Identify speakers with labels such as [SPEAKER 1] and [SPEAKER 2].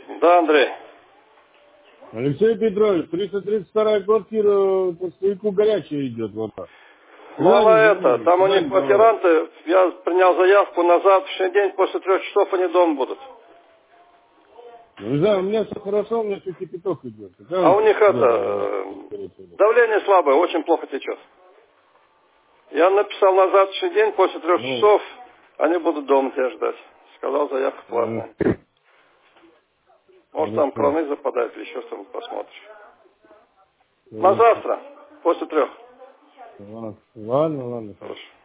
[SPEAKER 1] Да, Андрей.
[SPEAKER 2] Алексей Петрович, 332 квартира по стояку горячая идет. Вот так.
[SPEAKER 1] Ну, она
[SPEAKER 2] Звони,
[SPEAKER 1] там у них
[SPEAKER 2] давай.
[SPEAKER 1] квартиранты, я принял заявку на завтрашний день, после 3 часов они дома будут.
[SPEAKER 2] Не знаю, у меня все хорошо, у меня все кипяток идет.
[SPEAKER 1] А у них давление слабое, очень плохо течет. Я написал на завтрашний день, после 3 часов они будут дома тебя ждать. Сказал, заявка платная. Может, там краны западают или еще что-нибудь, посмотришь. На завтра, после 3.
[SPEAKER 2] Ладно, ладно.
[SPEAKER 1] Хорошо.